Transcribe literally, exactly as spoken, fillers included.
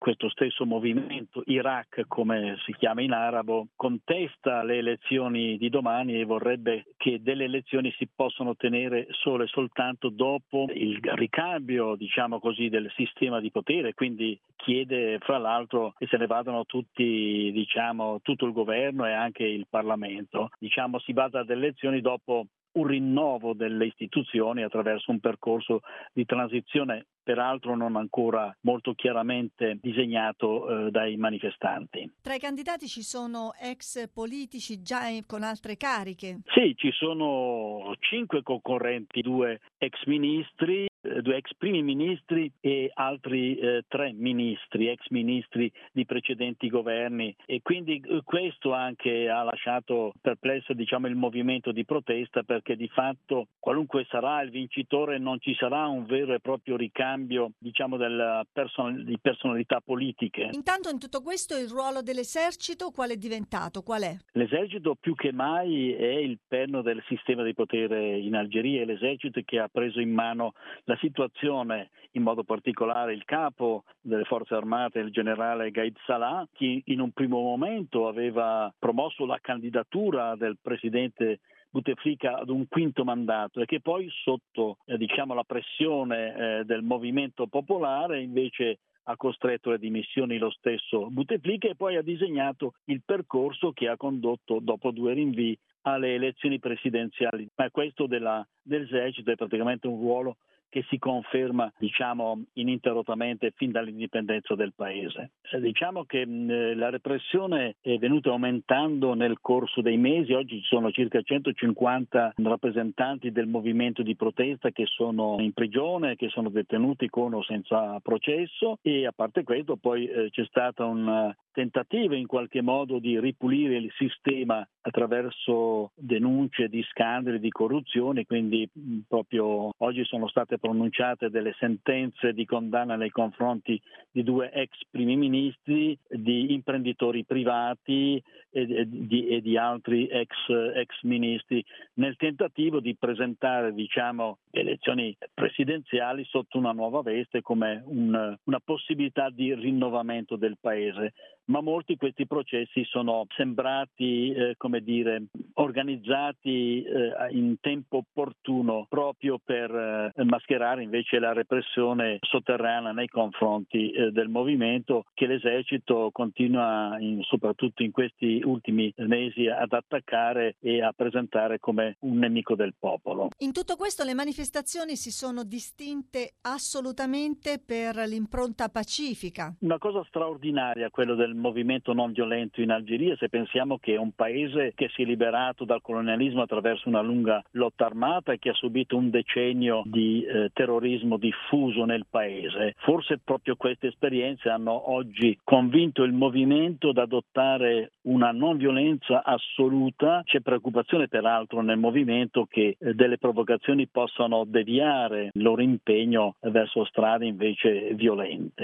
questo stesso movimento, Iraq come si chiama in arabo, contesta le elezioni di domani e vorrebbe che delle elezioni si possano tenere solo e soltanto dopo il ricambio, diciamo così, del sistema di potere, quindi chiede fra l'altro che se ne vadano tutti, diciamo, tutto il governo e anche il Parlamento. Diciamo si basa ad elezioni dopo un rinnovo delle istituzioni attraverso un percorso di transizione, peraltro non ancora molto chiaramente disegnato eh, dai manifestanti. Tra i candidati ci sono ex politici già con altre cariche? Sì, ci sono cinque concorrenti, due ex ministri, due ex primi ministri e altri eh, tre ministri, ex ministri di precedenti governi, e quindi eh, questo anche ha lasciato perplesso, diciamo, il movimento di protesta, perché di fatto qualunque sarà il vincitore non ci sarà un vero e proprio ricambio, diciamo, della person- di personalità politiche. Intanto in tutto questo il ruolo dell'esercito qual è diventato? Qual è? L'esercito più che mai è il perno del sistema di potere in Algeria, è l'esercito che ha preso in mano la situazione, in modo particolare il capo delle forze armate, il generale Gaid Salah, che in un primo momento aveva promosso la candidatura del presidente Bouteflika ad un quinto mandato e che poi sotto eh, diciamo la pressione eh, del movimento popolare invece ha costretto le dimissioni lo stesso Bouteflika e poi ha disegnato il percorso che ha condotto dopo due rinvii alle elezioni presidenziali. Ma questo della, dell'esercito è praticamente un ruolo che si conferma, diciamo, ininterrottamente fin dall'indipendenza del paese. Eh, diciamo che mh, la repressione è venuta aumentando nel corso dei mesi. Oggi ci sono circa centocinquanta rappresentanti del movimento di protesta che sono in prigione, che sono detenuti con o senza processo, e a parte questo poi eh, c'è stata un tentativo in qualche modo di ripulire il sistema attraverso denunce di scandali di corruzione, quindi mh, proprio oggi sono state pronunciate delle sentenze di condanna nei confronti di due ex primi ministri, di imprenditori privati e di, e di altri ex, ex ministri, nel tentativo di presentare, diciamo, elezioni presidenziali sotto una nuova veste come un, una possibilità di rinnovamento del paese. Ma molti questi processi sono sembrati, eh, come dire, organizzati eh, in tempo opportuno proprio per eh, mascherare invece la repressione sotterranea nei confronti eh, del movimento, che l'esercito continua, in, soprattutto in questi ultimi mesi, ad attaccare e a presentare come un nemico del popolo. In tutto questo le manifestazioni si sono distinte assolutamente per l'impronta pacifica. Una cosa straordinaria quello del movimento non violento in Algeria, se pensiamo che è un paese che si è liberato dal colonialismo attraverso una lunga lotta armata e che ha subito un decennio di eh, terrorismo diffuso nel paese. Forse proprio queste esperienze hanno oggi convinto il movimento ad adottare una non violenza assoluta. C'è preoccupazione peraltro nel movimento che eh, delle provocazioni possano deviare il loro impegno verso strade invece violente.